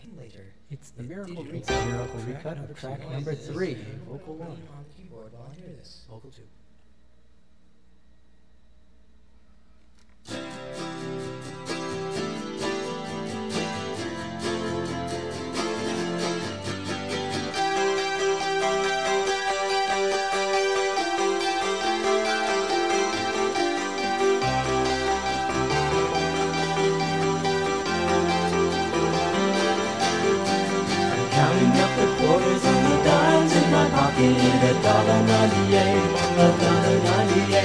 It's the Miracle recut of track number 3, vocal 1. On the keyboard while I hear this. Vocal 2. Counting up the quarters and the dimes in my pocket, $1.98, $1.98.